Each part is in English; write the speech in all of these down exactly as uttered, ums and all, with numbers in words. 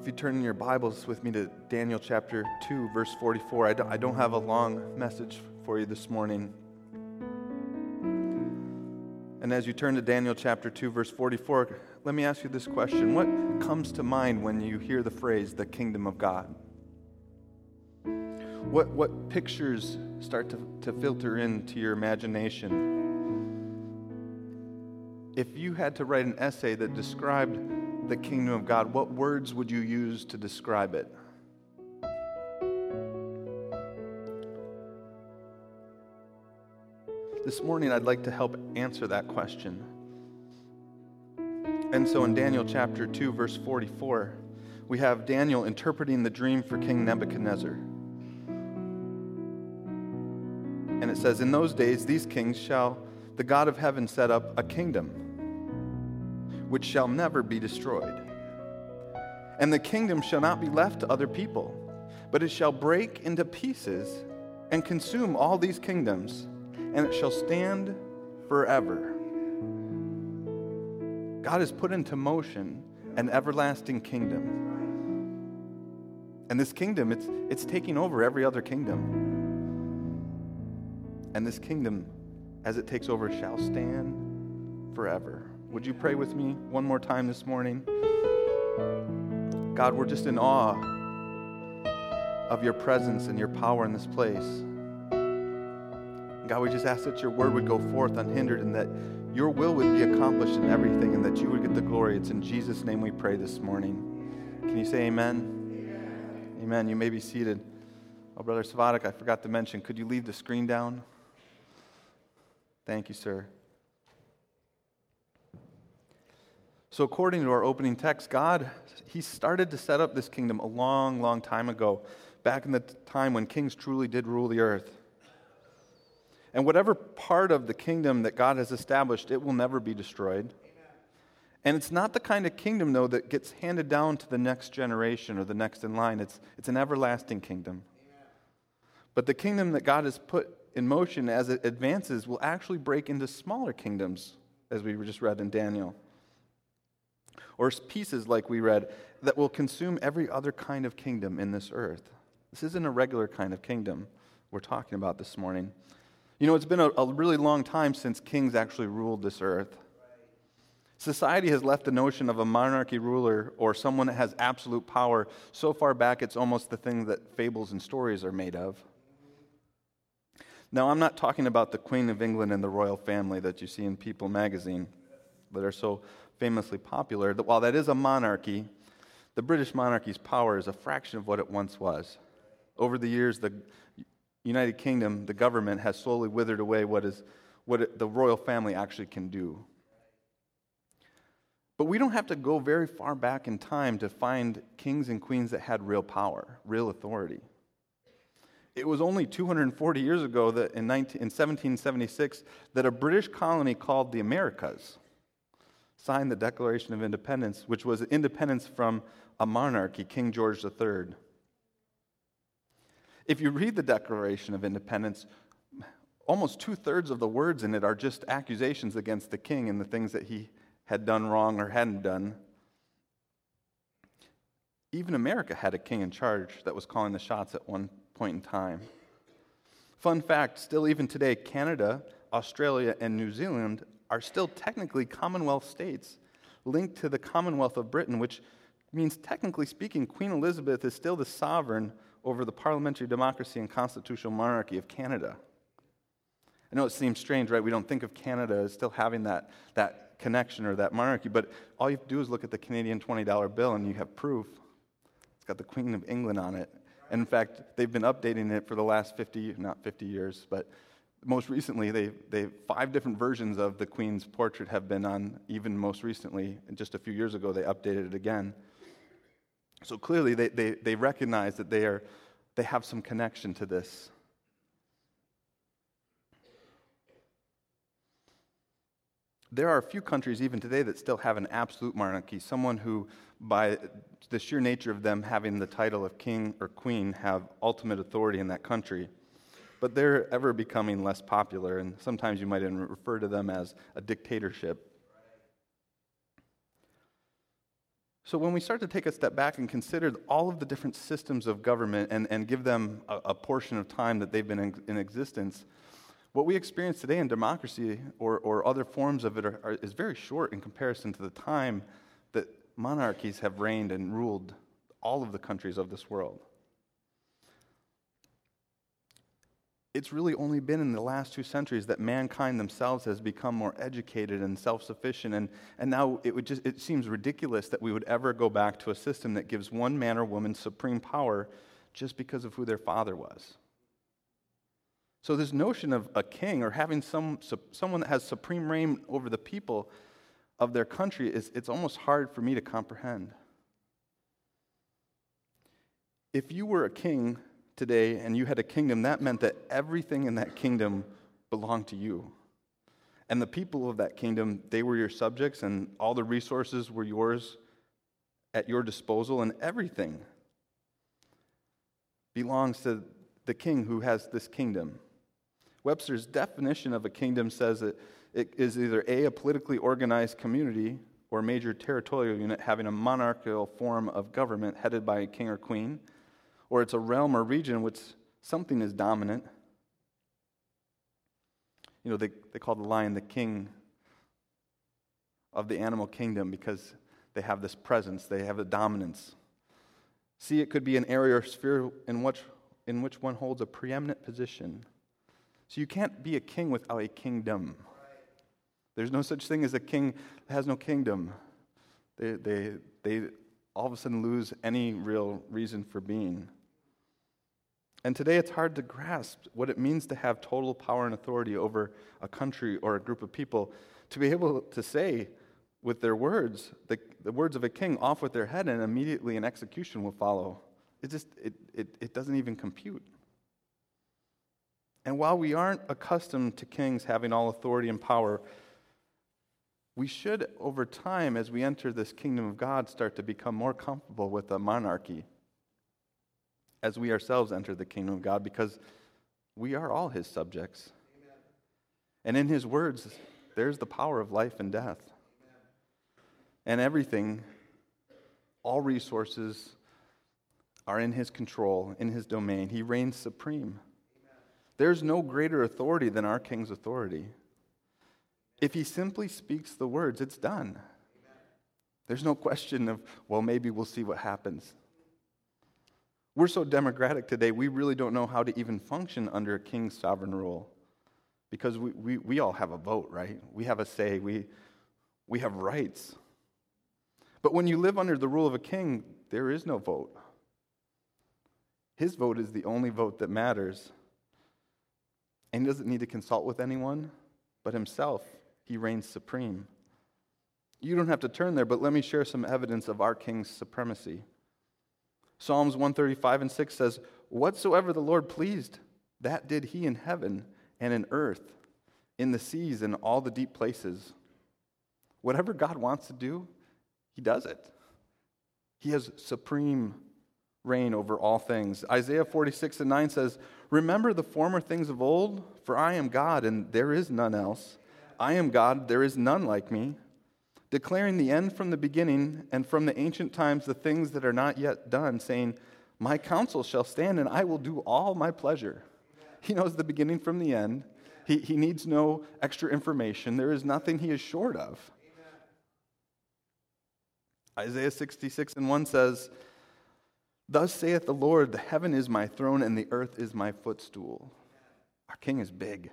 If you turn in your Bibles with me to Daniel chapter two, verse forty-four, I don't, I don't have a long message for you this morning. And as you turn to Daniel chapter two, verse forty-four, let me ask you this question. What comes to mind when you hear the phrase, the kingdom of God? What, what pictures start to, to filter into your imagination? If you had to write an essay that described the kingdom of God, what words would you use to describe it? This morning, I'd like to help answer that question. And so in Daniel chapter two, verse forty-four, we have Daniel interpreting the dream for King Nebuchadnezzar. And it says, "In those days, these kings shall the God of heaven set up a kingdom which shall never be destroyed. And the kingdom shall not be left to other people, but it shall break into pieces and consume all these kingdoms, and it shall stand forever." God has put into motion an everlasting kingdom. And this kingdom, it's, it's taking over every other kingdom. And this kingdom, as it takes over, shall stand forever. Would you pray with me one more time this morning? God, we're just in awe of your presence and your power in this place. God, we just ask that your word would go forth unhindered and that your will would be accomplished in everything and that you would get the glory. It's in Jesus' name we pray this morning. Can you say amen? Amen. Amen. You may be seated. Oh, Brother Savadik, I forgot to mention, could you leave the screen down? Thank you, sir. So according to our opening text, God, he started to set up this kingdom a long, long time ago, back in the time when kings truly did rule the earth. And whatever part of the kingdom that God has established, it will never be destroyed. Amen. And it's not the kind of kingdom, though, that gets handed down to the next generation or the next in line. It's, it's an everlasting kingdom. Amen. But the kingdom that God has put in motion as it advances will actually break into smaller kingdoms, as we just read in Daniel. Or pieces, like we read, that will consume every other kind of kingdom in this earth. This isn't a regular kind of kingdom we're talking about this morning. You know, it's been a, a really long time since kings actually ruled this earth. Society has left the notion of a monarchy ruler or someone that has absolute power so far back it's almost the thing that fables and stories are made of. Now, I'm not talking about the Queen of England and the royal family that you see in People magazine that are so famously popular. That while that is a monarchy, the British monarchy's power is a fraction of what it once was. Over the years, the United Kingdom, the government, has slowly withered away what is what it, the royal family actually can do. But we don't have to go very far back in time to find kings and queens that had real power, real authority. It was only two hundred forty years ago that in, nineteen, in seventeen seventy-six that a British colony called the Americas signed the Declaration of Independence, which was independence from a monarchy, King George the Third. If you read the Declaration of Independence, almost two-thirds of the words in it are just accusations against the king and the things that he had done wrong or hadn't done. Even America had a king in charge that was calling the shots at one point in time. Fun fact, still even today, Canada, Australia, and New Zealand are still technically Commonwealth states linked to the Commonwealth of Britain, which means, technically speaking, Queen Elizabeth is still the sovereign over the parliamentary democracy and constitutional monarchy of Canada. I know it seems strange, right? We don't think of Canada as still having that, that connection or that monarchy, but all you have to do is look at the Canadian twenty dollar bill and you have proof. It's got the Queen of England on it. And in fact, they've been updating it for the last fifty, not fifty years, but most recently, they they five different versions of the Queen's portrait have been on, even most recently, and just a few years ago, they updated it again. So clearly, they, they, they recognize that they are they have some connection to this. There are a few countries even today that still have an absolute monarchy, someone who, by the sheer nature of them having the title of king or queen, have ultimate authority in that country. But they're ever becoming less popular, and sometimes you might even refer to them as a dictatorship. So when we start to take a step back and consider all of the different systems of government and, and give them a, a portion of time that they've been in, in existence, what we experience today in democracy or, or other forms of it are, are, is very short in comparison to the time that monarchies have reigned and ruled all of the countries of this world. It's really only been in the last two centuries that mankind themselves has become more educated and self-sufficient, and, and now it would just it seems ridiculous that we would ever go back to a system that gives one man or woman supreme power just because of who their father was. So this notion of a king or having some someone that has supreme reign over the people of their country is it's almost hard for me to comprehend. If you were a king today and you had a kingdom, that meant that everything in that kingdom belonged to you. And the people of that kingdom, they were your subjects, and all the resources were yours at your disposal, and everything belongs to the king who has this kingdom. Webster's definition of a kingdom says that it is either A, a politically organized community, or a major territorial unit having a monarchical form of government headed by a king or queen, or it's a realm or region in which something is dominant. You know, they, they call the lion the king of the animal kingdom because they have this presence, they have a dominance. See, it could be an area or sphere in which, in which one holds a preeminent position. So you can't be a king without a kingdom. There's no such thing as a king that has no kingdom. They, they, they all of a sudden lose any real reason for being. And today it's hard to grasp what it means to have total power and authority over a country or a group of people, to be able to say with their words, the, the words of a king, off with their head, and immediately an execution will follow. It just, it, it, it doesn't even compute. And while we aren't accustomed to kings having all authority and power, we should, over time, as we enter this kingdom of God, start to become more comfortable with a monarchy as we ourselves enter the kingdom of God, because we are all his subjects. Amen. And in his words, there's the power of life and death. Amen. And everything, all resources are in his control, in his domain. He reigns supreme. Amen. There's no greater authority than our king's authority. If he simply speaks the words, it's done. Amen. There's no question of, well, maybe we'll see what happens. We're so democratic today, we really don't know how to even function under a king's sovereign rule. Because we, we, we all have a vote, right? We have a say. We, we have rights. But when you live under the rule of a king, there is no vote. His vote is the only vote that matters. And he doesn't need to consult with anyone but himself. He reigns supreme. You don't have to turn there, but let me share some evidence of our king's supremacy. Psalms one thirty-five and six says, "Whatsoever the Lord pleased, that did he in heaven and in earth, in the seas and all the deep places." Whatever God wants to do, he does it. He has supreme reign over all things. Isaiah forty-six and nine says, "Remember the former things of old, for I am God, and there is none else. I am God, there is none like me, declaring the end from the beginning, and from the ancient times the things that are not yet done, saying, my counsel shall stand, and I will do all my pleasure." He knows the beginning from the end. He, he needs no extra information. There is nothing he is short of. Amen. Isaiah sixty-six and one says, "Thus saith the Lord, the heaven is my throne, and the earth is my footstool." Our king is big.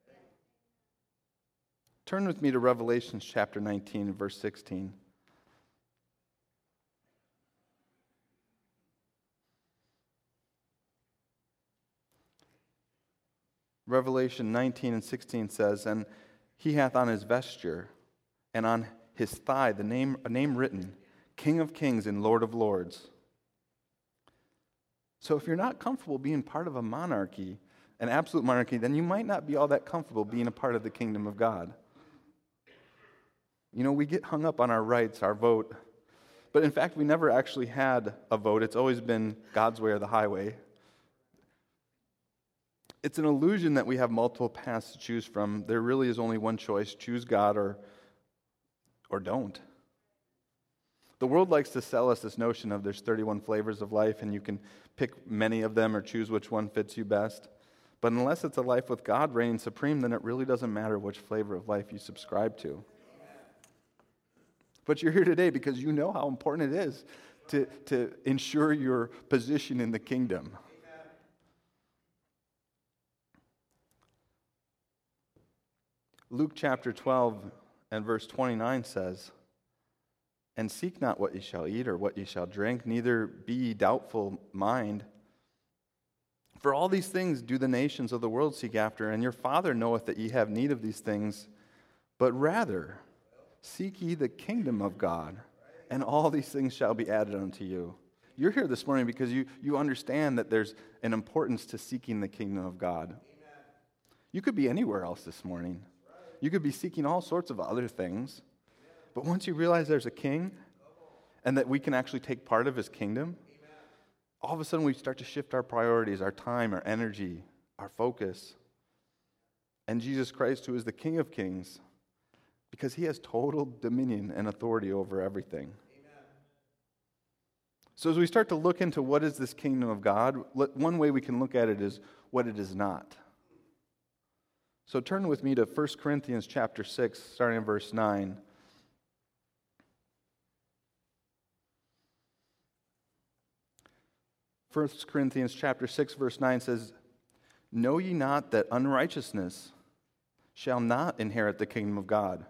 Turn with me to Revelation chapter nineteen, verse sixteen. Revelation nineteen and sixteen says, "And he hath on his vesture and on his thigh the name a name written, King of Kings and Lord of Lords." So if you're not comfortable being part of a monarchy, an absolute monarchy, then you might not be all that comfortable being a part of the kingdom of God. You know, we get hung up on our rights, our vote. But in fact, we never actually had a vote. It's always been God's way or the highway. It's an illusion that we have multiple paths to choose from. There really is only one choice: choose God or, or don't. The world likes to sell us this notion of there's thirty-one flavors of life and you can pick many of them or choose which one fits you best. But unless it's a life with God reigning supreme, then it really doesn't matter which flavor of life you subscribe to. But you're here today because you know how important it is to, to ensure your position in the kingdom. Luke chapter twelve and verse twenty-nine says, "And seek not what ye shall eat or what ye shall drink, neither be ye doubtful mind. For all these things do the nations of the world seek after, and your Father knoweth that ye have need of these things. But rather, seek ye the kingdom of God, and all these things shall be added unto you." You're here this morning because you, you understand that there's an importance to seeking the kingdom of God. You could be anywhere else this morning. You could be seeking all sorts of other things. But once you realize there's a king, and that we can actually take part of his kingdom, all of a sudden we start to shift our priorities, our time, our energy, our focus. And Jesus Christ, who is the King of Kings, because he has total dominion and authority over everything. Amen. So as we start to look into what is this kingdom of God, one way we can look at it is what it is not. So turn with me to First Corinthians chapter six, starting in verse nine. First Corinthians chapter six, verse nine says, "Know ye not that unrighteousness shall not inherit the kingdom of God?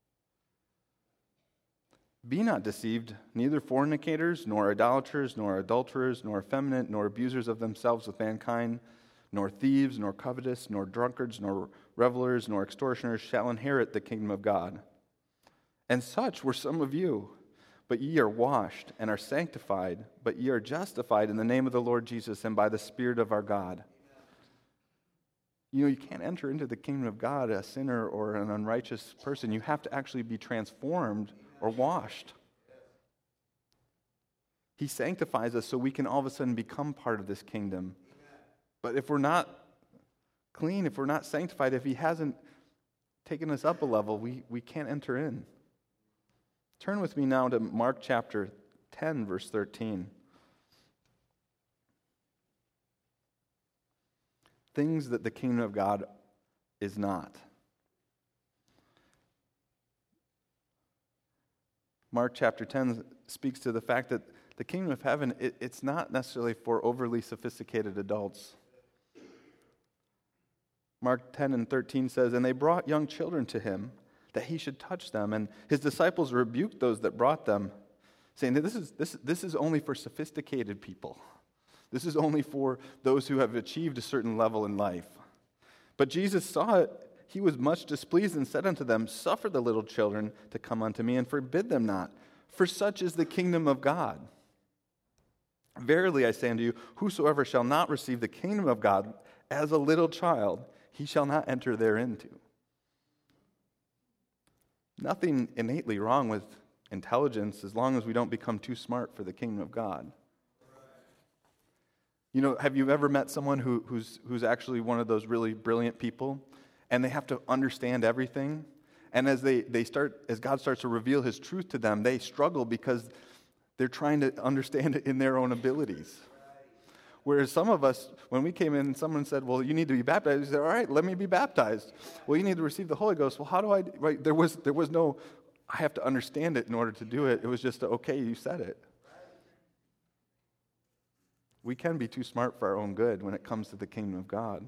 Be not deceived, neither fornicators, nor idolaters, nor adulterers, nor effeminate, nor abusers of themselves with mankind, nor thieves, nor covetous, nor drunkards, nor revelers, nor extortioners shall inherit the kingdom of God. And such were some of you. But ye are washed and are sanctified, but ye are justified in the name of the Lord Jesus and by the Spirit of our God." You know, you can't enter into the kingdom of God a sinner or an unrighteous person. You have to actually be transformed or washed. He sanctifies us so we can all of a sudden become part of this kingdom. But if we're not clean, if we're not sanctified, if he hasn't taken us up a level, we, we can't enter in. Turn with me now to Mark chapter ten, verse thirteen. Things that the kingdom of God is not. Mark chapter ten speaks to the fact that the kingdom of heaven, it, it's not necessarily for overly sophisticated adults. Mark ten and thirteen says, "And they brought young children to him, that he should touch them. And his disciples rebuked those that brought them, saying that this is, this, this is only for sophisticated people. This is only for those who have achieved a certain level in life. But Jesus saw it. He was much displeased and said unto them, Suffer the little children to come unto me, and forbid them not, for such is the kingdom of God. Verily I say unto you, whosoever shall not receive the kingdom of God as a little child, he shall not enter thereinto." Nothing innately wrong with intelligence as long as we don't become too smart for the kingdom of God. You know, have you ever met someone who, who's who's actually one of those really brilliant people, and they have to understand everything? And as they, they start, as God starts to reveal his truth to them, they struggle because they're trying to understand it in their own abilities. Whereas some of us, when we came in, someone said, well, you need to be baptized. We said, all right, let me be baptized. Well, you need to receive the Holy Ghost. Well, how do I, right? There was, there was no, I have to understand it in order to do it. It was just, okay, you said it. We can be too smart for our own good when it comes to the kingdom of God.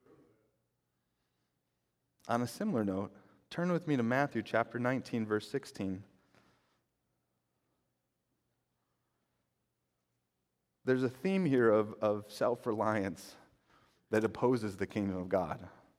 On a similar note, turn with me to Matthew chapter nineteen, verse sixteen. There's a theme here of, of self-reliance that opposes the kingdom of God.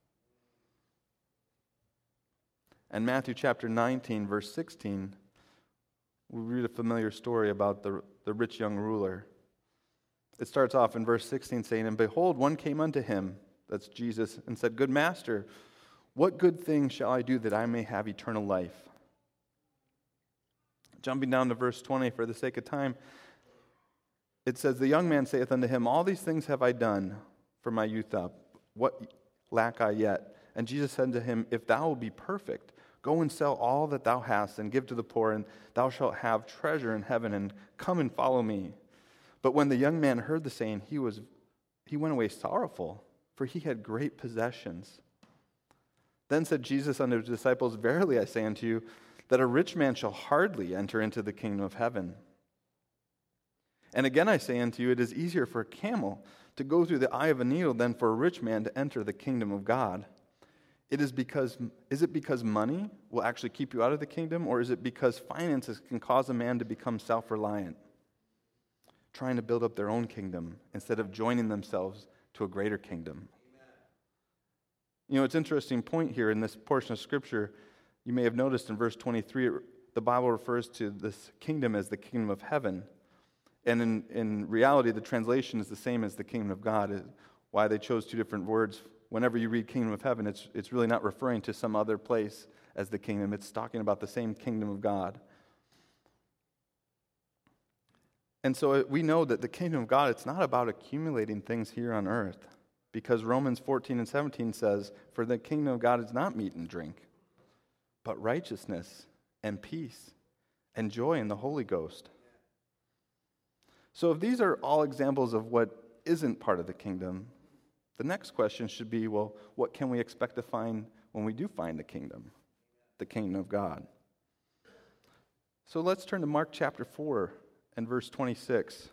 And Matthew chapter nineteen, verse sixteen, we read a familiar story about the, the rich young ruler. It starts off in verse sixteen saying, "And behold, one came unto him," that's Jesus, "and said, Good master, what good thing shall I do that I may have eternal life?" Jumping down to verse twenty for the sake of time, it says, "The young man saith unto him, All these things have I done from my youth up. What lack I yet? And Jesus said unto him, If thou wilt be perfect, Go and sell all that thou hast and give to the poor, and thou shalt have treasure in heaven, and come and follow me. But when the young man heard the saying, he was he went away sorrowful, for he had great possessions. Then said Jesus unto his disciples, Verily I say unto you, that a rich man shall hardly enter into the kingdom of heaven. And again I say unto you, it is easier for a camel to go through the eye of a needle than for a rich man to enter the kingdom of God. It is because, is it because money will actually keep you out of the kingdom, or is it because finances can cause a man to become self-reliant, trying to build up their own kingdom instead of joining themselves to a greater kingdom? Amen. You know, it's an interesting point here in this portion of Scripture. You may have noticed in verse twenty-three, the Bible refers to this kingdom as the kingdom of heaven. And in, in reality, the translation is the same as the kingdom of God. Why they chose two different words. Whenever you read kingdom of heaven, it's, it's really not referring to some other place as the kingdom. It's talking about the same kingdom of God. And so we know that the kingdom of God, it's not about accumulating things here on earth. Because Romans fourteen and seventeen says, For the kingdom of God is not meat and drink, but righteousness and peace and joy in the Holy Ghost. So if these are all examples of what isn't part of the kingdom, the next question should be, well, what can we expect to find when we do find the kingdom, the kingdom of God? So let's turn to Mark chapter four and verse twenty-six.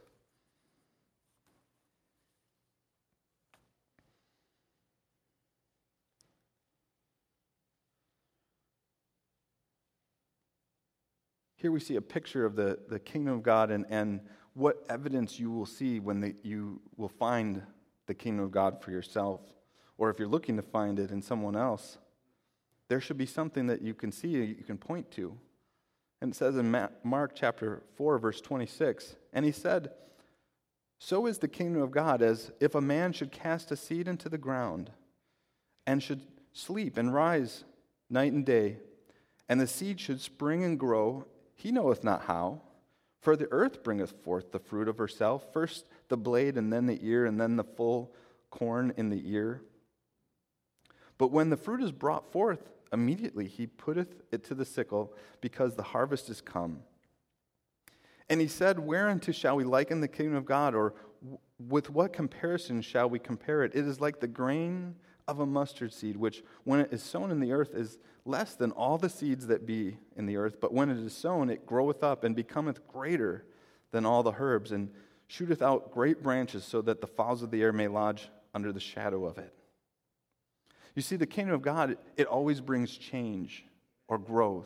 Here we see a picture of the, the kingdom of God and, and what evidence you will see when the, you will find the kingdom of God for yourself. Or if you're looking to find it in someone else, there should be something that you can see, you can point to. And it says in Mark chapter four, verse twenty-six, And he said, So is the kingdom of God as if a man should cast a seed into the ground, and should sleep and rise night and day, and the seed should spring and grow, he knoweth not how. For the earth bringeth forth the fruit of herself, first the blade, and then the ear, and then the full corn in the ear. But when the fruit is brought forth, immediately he putteth it to the sickle, because the harvest is come. And he said, Whereunto shall we liken the kingdom of God, or with what comparison shall we compare it? It is like the grain of a mustard seed, which when it is sown in the earth is less than all the seeds that be in the earth. But when it is sown, it groweth up and becometh greater than all the herbs, and shooteth out great branches, so that the fowls of the air may lodge under the shadow of it. You see, the kingdom of God, it always brings change or growth.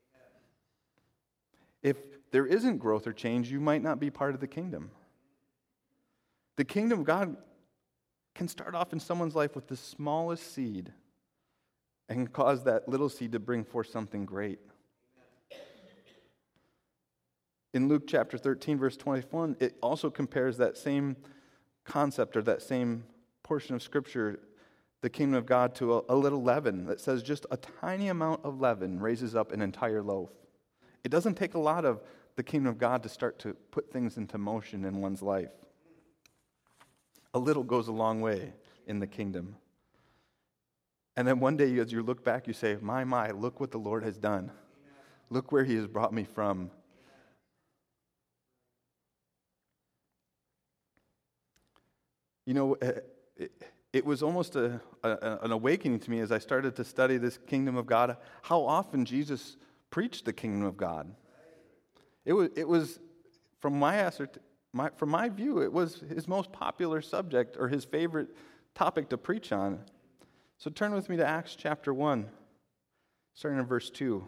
If there isn't growth or change, you might not be part of the kingdom. The kingdom of God can start off in someone's life with the smallest seed and cause that little seed to bring forth something great. In Luke chapter thirteen, verse twenty-one, it also compares that same concept or that same portion of Scripture, the kingdom of God, to a, a little leaven that says just a tiny amount of leaven raises up an entire loaf. It doesn't take a lot of the kingdom of God to start to put things into motion in one's life. A little goes a long way in the kingdom. And then one day as you look back, you say, my, my, look what the Lord has done. Amen. Look where he has brought me from. Amen. You know, it, it was almost a, a, an awakening to me as I started to study this kingdom of God, how often Jesus preached the kingdom of God. It was, it was from my, assert- my from my view, it was his most popular subject or his favorite topic to preach on. So turn with me to Acts chapter one, starting in verse two.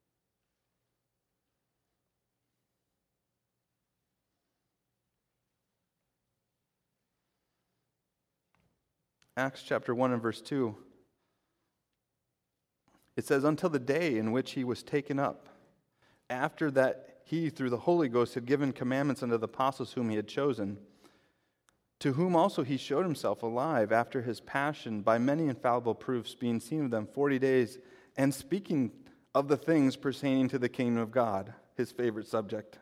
Acts chapter one and verse two. It says, Until the day in which he was taken up, after that he, through the Holy Ghost, had given commandments unto the apostles whom he had chosen, to whom also he showed himself alive after his passion by many infallible proofs, being seen of them forty days, and speaking of the things pertaining to the kingdom of God, his favorite subject.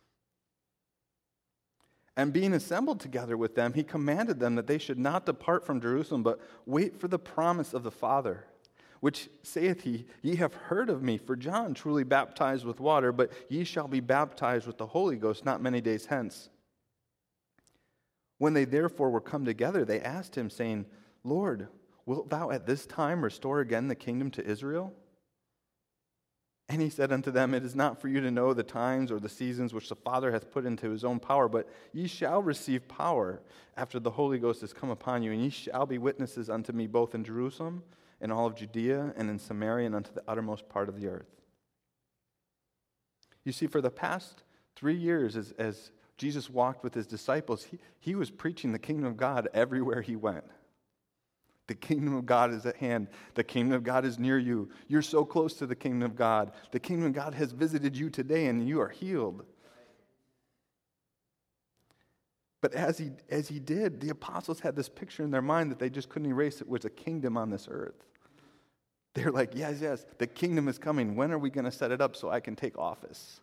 And being assembled together with them, he commanded them that they should not depart from Jerusalem, but wait for the promise of the Father, Which saith he, Ye have heard of me, for John truly baptized with water, but ye shall be baptized with the Holy Ghost not many days hence. When they therefore were come together, they asked him, saying, Lord, wilt thou at this time restore again the kingdom to Israel? And he said unto them, It is not for you to know the times or the seasons which the Father hath put into his own power, but ye shall receive power after the Holy Ghost is come upon you, and ye shall be witnesses unto me both in Jerusalem, and all of Judea, and in Samaria, and unto the uttermost part of the earth. You see, for the past three years, as, as Jesus walked with his disciples, he, he was preaching the kingdom of God everywhere he went. The kingdom of God is at hand. The kingdom of God is near you. You're so close to the kingdom of God. The kingdom of God has visited you today, and you are healed. But as he, as he did, the apostles had this picture in their mind that they just couldn't erase. It was a kingdom on this earth. They're like, yes, yes, the kingdom is coming. When are we going to set it up so I can take office?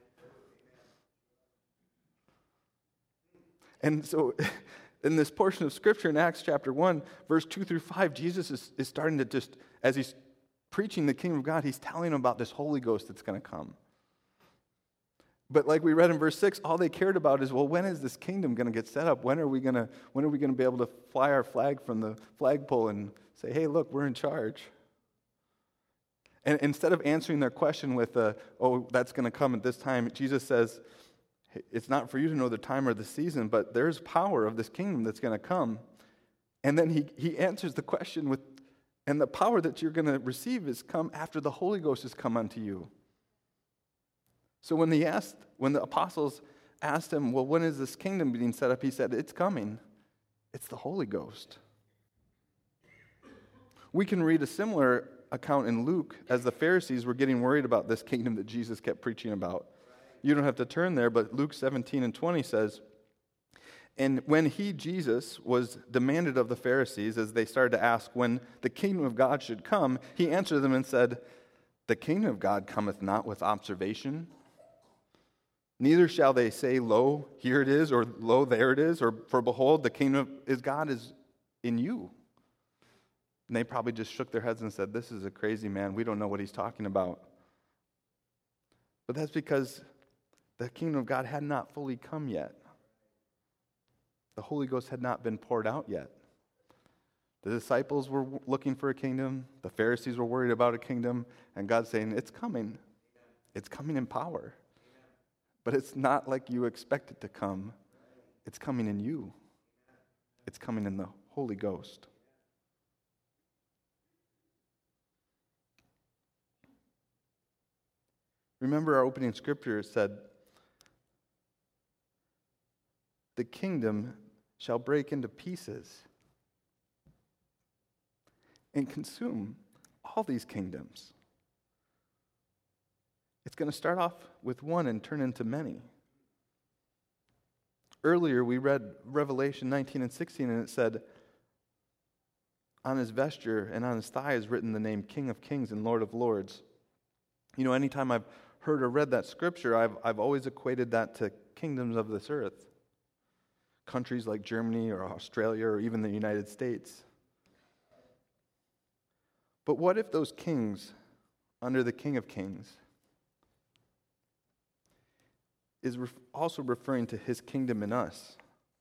And so in this portion of Scripture in Acts chapter one, verse two through five, Jesus is, is starting to just, as he's preaching the kingdom of God, he's telling them about this Holy Ghost that's going to come. But like we read in verse six, all they cared about is, well, when is this kingdom going to get set up? When are we going to when are we going to be able to fly our flag from the flagpole and say, hey, look, we're in charge? And instead of answering their question with, uh, oh, that's going to come at this time, Jesus says, it's not for you to know the time or the season, but there's power of this kingdom that's going to come. And then he, he answers the question with, and the power that you're going to receive is come after the Holy Ghost has come unto you. So when he asked, when the apostles asked him, well, when is this kingdom being set up? He said, it's coming. It's the Holy Ghost. We can read a similar account in Luke as the Pharisees were getting worried about this kingdom that Jesus kept preaching about. You don't have to turn there, but Luke seventeen and twenty says, and when he, Jesus, was demanded of the Pharisees as they started to ask when the kingdom of God should come, he answered them and said, the kingdom of God cometh not with observation. Neither shall they say, lo, here it is, or lo, there it is, or for behold, the kingdom of God is in you. And they probably just shook their heads and said, this is a crazy man. We don't know what he's talking about. But that's because the kingdom of God had not fully come yet. The Holy Ghost had not been poured out yet. The disciples were looking for a kingdom. The Pharisees were worried about a kingdom. And God's saying, it's coming. It's coming in power. But it's not like you expect it to come. It's coming in you. It's coming in the Holy Ghost. Remember our opening scripture said, the kingdom shall break into pieces and consume all these kingdoms. It's going to start off with one and turn into many. Earlier we read Revelation nineteen and sixteen, and it said, on his vesture and on his thigh is written the name King of Kings and Lord of Lords. You know, anytime I've heard or read that scripture, I've, I've always equated that to kingdoms of this earth. Countries like Germany or Australia or even the United States. But what if those kings under the King of Kings is ref- also referring to his kingdom in us?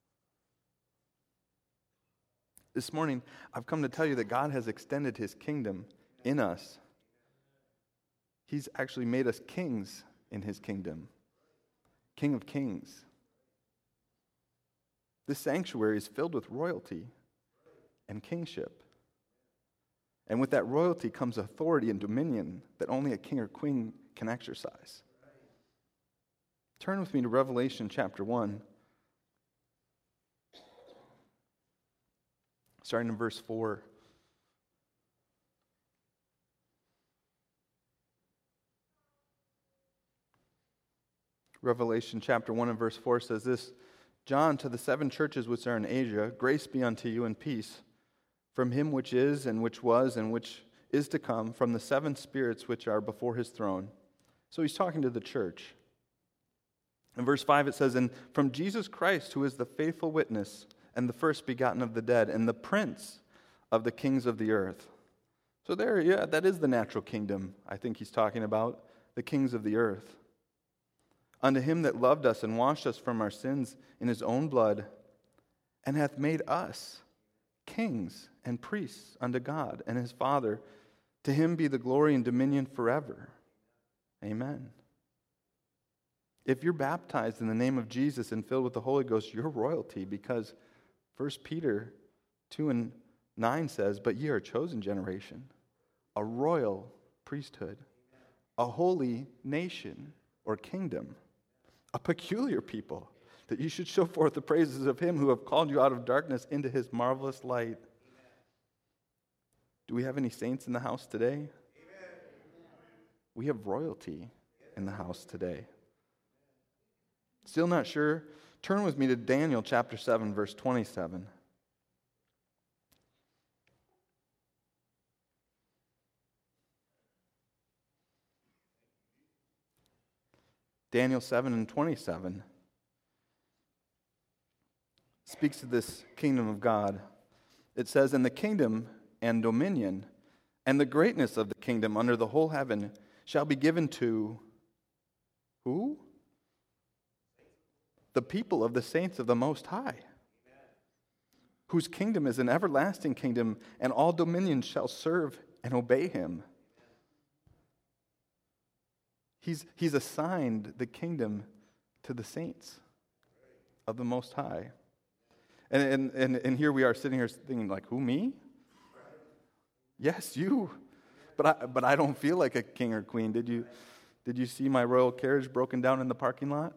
This morning, I've come to tell you that God has extended his kingdom in us. He's actually made us kings in his kingdom. King of Kings. This sanctuary is filled with royalty and kingship. And with that royalty comes authority and dominion that only a king or queen can exercise. Turn with me to Revelation chapter one. Starting in verse four. Revelation chapter one and verse four says this, John, to the seven churches which are in Asia, grace be unto you and peace, from him which is, and which was, and which is to come, from the seven spirits which are before his throne. So he's talking to the church. In verse five it says, and from Jesus Christ, who is the faithful witness, and the first begotten of the dead, and the prince of the kings of the earth. So there, yeah, that is the natural kingdom I think he's talking about, the kings of the earth. Unto him that loved us and washed us from our sins in his own blood, and hath made us kings and priests unto God and his Father, to him be the glory and dominion forever. Amen. If you're baptized in the name of Jesus and filled with the Holy Ghost, you're royalty, because First Peter two and nine says, but ye are a chosen generation, a royal priesthood, a holy nation or kingdom, a peculiar people, that you should show forth the praises of him who have called you out of darkness into his marvelous light. Do we have any saints in the house today? Amen. We have royalty in the house today. Still not sure? Turn with me to Daniel chapter seven, verse twenty-seven. Daniel seven and twenty-seven speaks of this kingdom of God. It says, and the kingdom and dominion and the greatness of the kingdom under the whole heaven shall be given to who? The people of the saints of the Most High, Amen. Whose kingdom is an everlasting kingdom, and all dominions shall serve and obey him. He's, he's assigned the kingdom to the saints of the Most High. And, and, and, and here we are sitting here thinking, like, who, me? Yes, you. But I, but I don't feel like a king or queen. Did you, did you see my royal carriage broken down in the parking lot?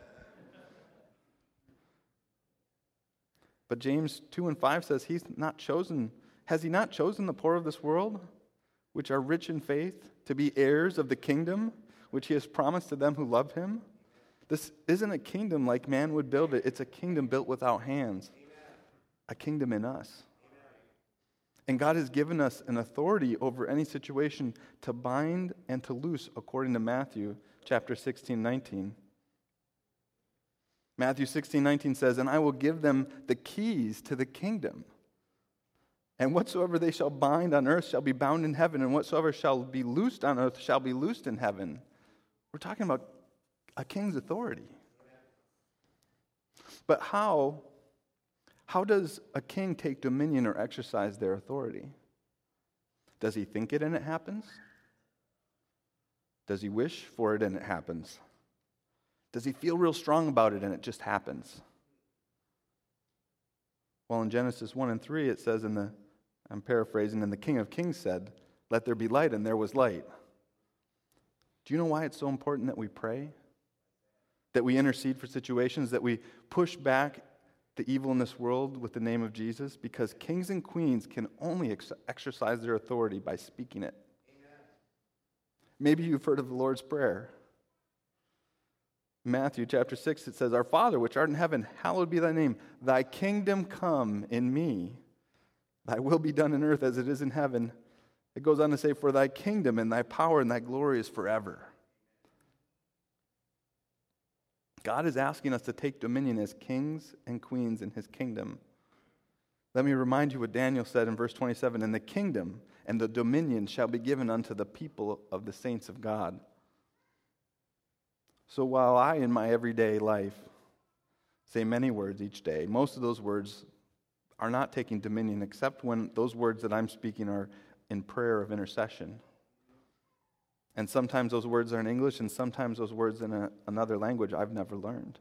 But James two and five says, he's not chosen, has he not chosen the poor of this world, which are rich in faith, to be heirs of the kingdom, which he has promised to them who love him? This isn't a kingdom like man would build it. It's a kingdom built without hands. Amen. A kingdom in us. Amen. And God has given us an authority over any situation to bind and to loose, according to Matthew chapter sixteen, nineteen. Matthew sixteen, nineteen says, and I will give them the keys to the kingdom. And whatsoever they shall bind on earth shall be bound in heaven, and whatsoever shall be loosed on earth shall be loosed in heaven. We're talking about a king's authority. But how, how does a king take dominion or exercise their authority? Does he think it and it happens? Does he wish for it and it happens? Does he feel real strong about it and it just happens? Well, in Genesis one and three, it says in the, I'm paraphrasing, and the King of Kings said, let there be light, and there was light. Do you know why it's so important that we pray? That we intercede for situations, that we push back the evil in this world with the name of Jesus? Because kings and queens can only ex- exercise their authority by speaking it. Amen. Maybe you've heard of the Lord's Prayer. Matthew chapter six, it says, our Father, which art in heaven, hallowed be thy name. Thy kingdom come in me. Thy will be done in earth as it is in heaven. It goes on to say, for thy kingdom and thy power and thy glory is forever. God is asking us to take dominion as kings and queens in his kingdom. Let me remind you what Daniel said in verse twenty-seven, and the kingdom and the dominion shall be given unto the people of the saints of God. So while I, in my everyday life, say many words each day, most of those words are not taking dominion, except when those words that I'm speaking are in prayer of intercession. And sometimes those words are in English, and sometimes those words in a, another language I've never learned.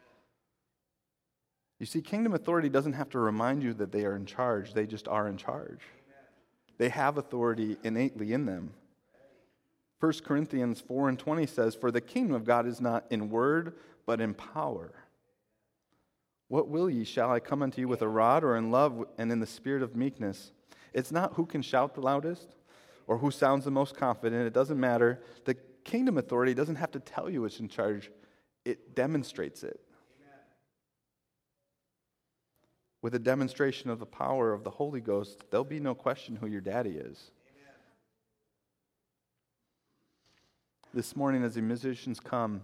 You see, kingdom authority doesn't have to remind you that they are in charge. They just are in charge. They have authority innately in them. First Corinthians four and twenty says, for the kingdom of God is not in word, but in power. What will ye? Shall I come unto you with a rod, or in love and in the spirit of meekness? It's not who can shout the loudest or who sounds the most confident. It doesn't matter. The kingdom authority doesn't have to tell you it's in charge. It demonstrates it. Amen. With a demonstration of the power of the Holy Ghost, there'll be no question who your daddy is. Amen. This morning, as the musicians come,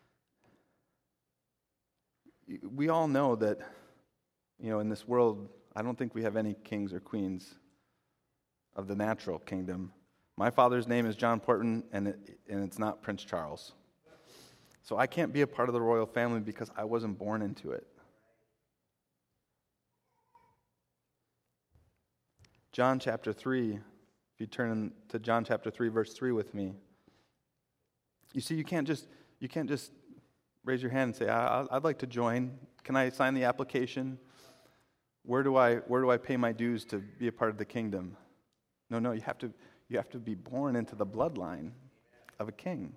we all know that, you know, in this world, I don't think we have any kings or queens of the natural kingdom. My father's name is John Portman, and, it, and it's not Prince Charles. So I can't be a part of the royal family because I wasn't born into it. John chapter three, if you turn to John chapter three, verse three with me. You see, you can't just you can't just raise your hand and say, I, I'd like to join. Can I sign the application? Where do I where do I pay my dues to be a part of the kingdom? No, no, you have to you have to be born into the bloodline of a king.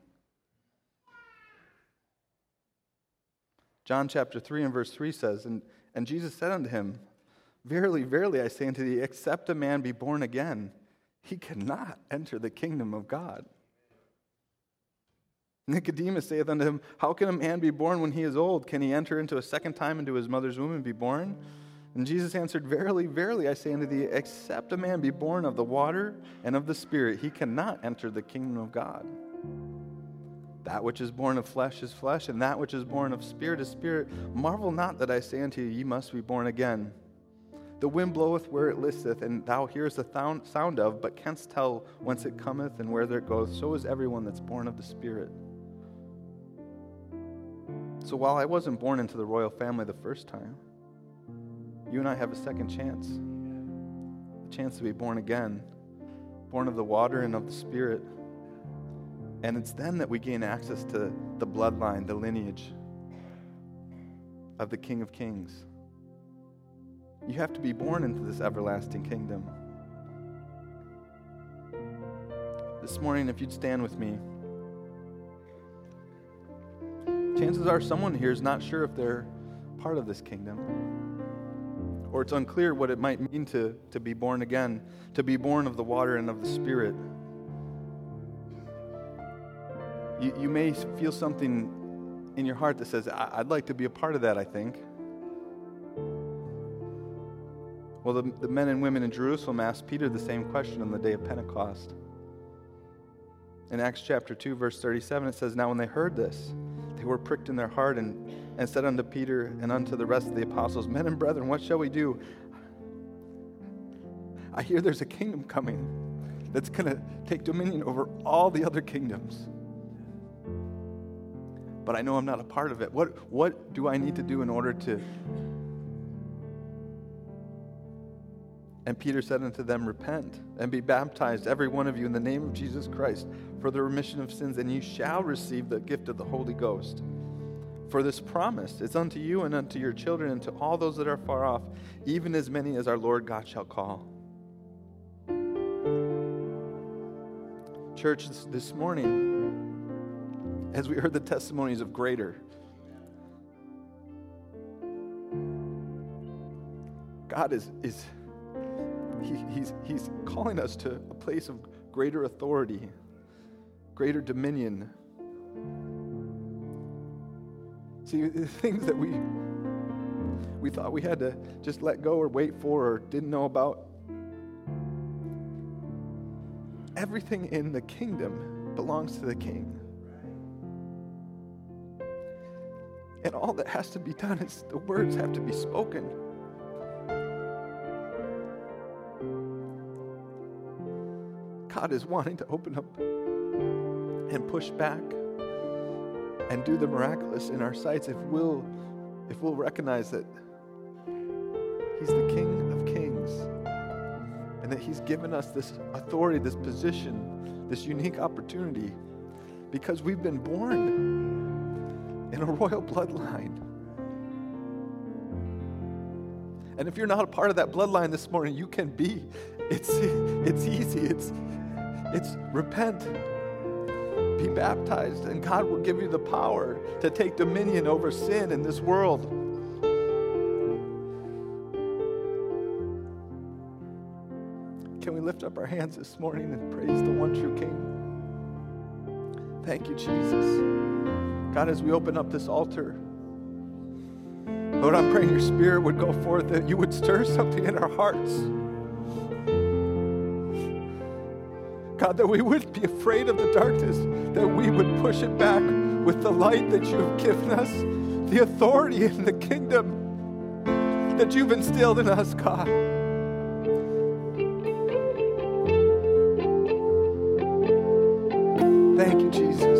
John chapter three and verse three says, and, and Jesus said unto him, Verily, verily, I say unto thee, except a man be born again, he cannot enter the kingdom of God. Nicodemus saith unto him, How can a man be born when he is old? Can he enter into a second time into his mother's womb and be born? And Jesus answered, Verily, verily, I say unto thee, except a man be born of the water and of the Spirit, he cannot enter the kingdom of God. That which is born of flesh is flesh, and that which is born of spirit is spirit. Marvel not that I say unto you, ye must be born again. The wind bloweth where it listeth, and thou hearest the sound of, but canst tell whence it cometh and whither it goeth. So is everyone that's born of the Spirit. So while I wasn't born into the royal family the first time, you and I have a second chance. A chance to be born again. Born of the water and of the Spirit. And it's then that we gain access to the bloodline, the lineage of the King of Kings. You have to be born into this everlasting kingdom. This morning, if you'd stand with me, chances are someone here is not sure if they're part of this kingdom. Or it's unclear what it might mean to, to be born again, to be born of the water and of the Spirit. You, you may feel something in your heart that says, I'd like to be a part of that, I think. Well, the, the men and women in Jerusalem asked Peter the same question on the day of Pentecost. In Acts chapter two, verse thirty-seven, it says, Now when they heard this, they were pricked in their heart and, and said unto Peter and unto the rest of the apostles, Men and brethren, what shall we do? I hear there's a kingdom coming that's going to take dominion over all the other kingdoms. But I know I'm not a part of it. What, what do I need to do in order to... And Peter said unto them, Repent, and be baptized, every one of you, in the name of Jesus Christ, for the remission of sins, and ye shall receive the gift of the Holy Ghost. For this promise is unto you and unto your children, and to all those that are far off, even as many as our Lord God shall call. Church, this, this morning, as we heard the testimonies of greater, God is... is He, he's, he's calling us to a place of greater authority, greater dominion. See, the things that we we thought we had to just let go or wait for or didn't know about, everything in the kingdom belongs to the King. And all that has to be done is the words have to be spoken. God is wanting to open up and push back and do the miraculous in our sights if we'll, if we'll recognize that He's the King of Kings and that He's given us this authority, this position, this unique opportunity because we've been born in a royal bloodline. And if you're not a part of that bloodline this morning, you can be. It's, it's easy. It's It's repent, be baptized, and God will give you the power to take dominion over sin in this world. Can we lift up our hands this morning and praise the one true King? Thank you, Jesus. God, as we open up this altar, Lord, I'm praying your Spirit would go forth, that you would stir something in our hearts. God, that we wouldn't be afraid of the darkness, that we would push it back with the light that you have given us, the authority in the kingdom. that you've instilled in us, God. Thank you, Jesus.